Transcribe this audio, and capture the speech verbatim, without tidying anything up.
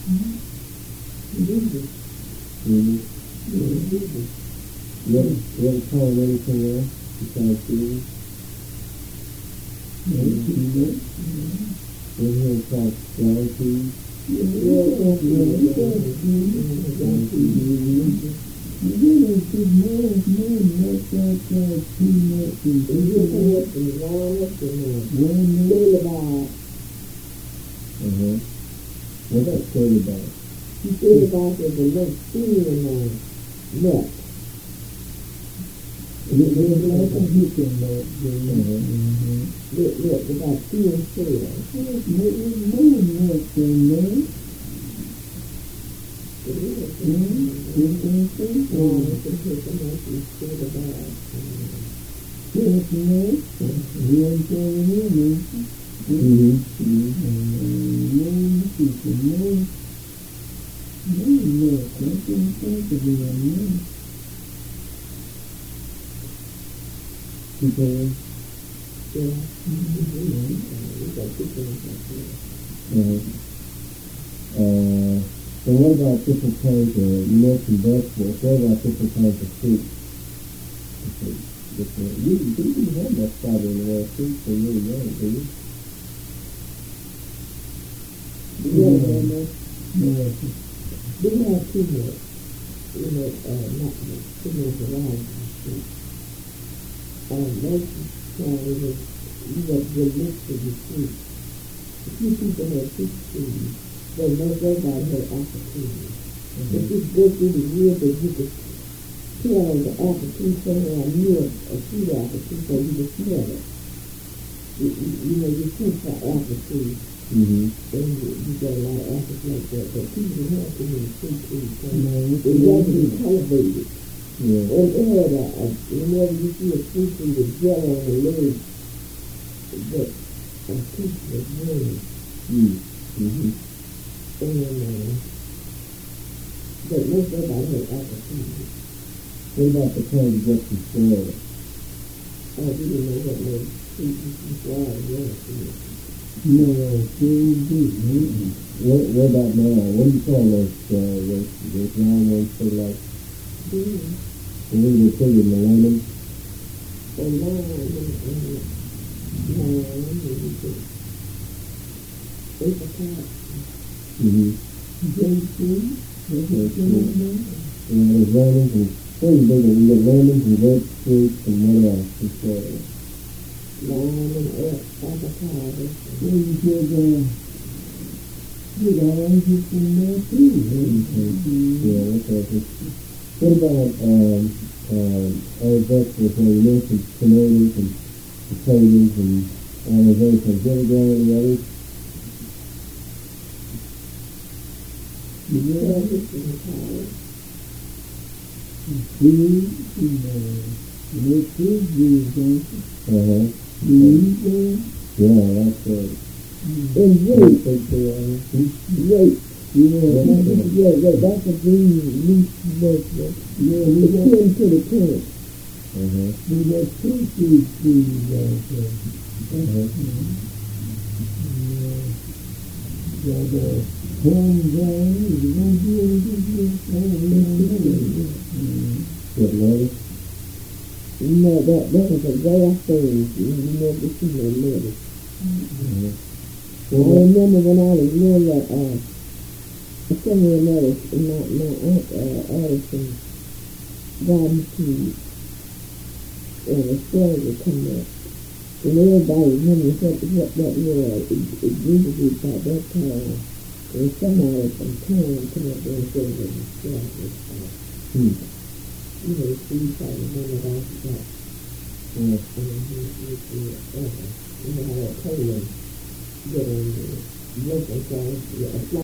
Mm-hmm. What, what call anything else besides feelings? Mm-hmm. We're here to talk gratitude. Yeah, yeah, yeah. You really should know if men make that uh, too much and do it and round up and run it about. Uh-huh. What's that story about? You say about there's a little thing in my neck. There's like a hook in that thing. Look, look, about two and four. There's no neck in there. It is. Mm-hmm. Mm-hmm. Mm-hmm. Uh, so what about different kinds of, you mentioned vegetables, what about different kinds of fruit? Different, you, you didn't have much fiber in the way of fruit when you were young, do you? Yeah, yeah, yeah. Yeah. We have too much, you know, uh, not too much variety of fruit. Um, most of the time, you got to get mixed with the fruit. A few people have fruit trees. But most everybody had opportunity. Mm-hmm. If you go through the years that you could tell the apple tree somewhere I knew a, a sweet apple tree, so you could smell it. You, you, you know, you think for apple trees, mm-hmm. and you, you got a lot of apples like that, but people don't have too many fruit trees, so mm-hmm. they wasn't cultivated. Yeah. And it had a, a, whenever you see a fruit tree with jelly on the legs, but a piece was green. Mm-hmm. And, uh, but most everybody had opportunity. What about the kind you get from Florida? I didn't know what no fruit from Florida was. No, mm-hmm. What, what about now? What do you call those, uh, those, those long ones for like? Mm-hmm. What do they say, the lemon? The lemon, and lemon, apricot. Mm-hmm. Grapefruit. Grapefruit. Yeah, there's lemons and pretty big. You get lemons and grapefruit and what else? It's uh, lemon and avocado. Well, you could uh, get oranges in there too. Mm-hmm. Yeah, that's right. What about um, um, other vegetables? Well, you mentioned tomatoes and potatoes and all those other things. Have you ever grown any others? You know, it's in the power. Food, you know, make food, you don't you? Uh-huh. You eat them? Yeah, that's right. And wait, wait, yeah, yeah, yeah, that's a green leaf vegetable. Yeah, we got into the plant. Uh-huh. We got two food trees out there. Uh-huh. Yeah. Yeah, yeah. Home ground, you don't do anything to it. What, lettuce? No, that, that was a rare thing. You never see no lettuce. Mm-hmm. Well, I remember when I was little, uh, somewhere lettuce, my, my aunt, uh, Addison, garden seed, and a story would come up. And everybody remembers what, what that was. It, it used to be by that time. And somebody from town come up there and say that the sky was hot. Hmm. You know, so you try to remember that stuff. Yeah. And you you see it ever. You know how that Poland get on the local side, yeah,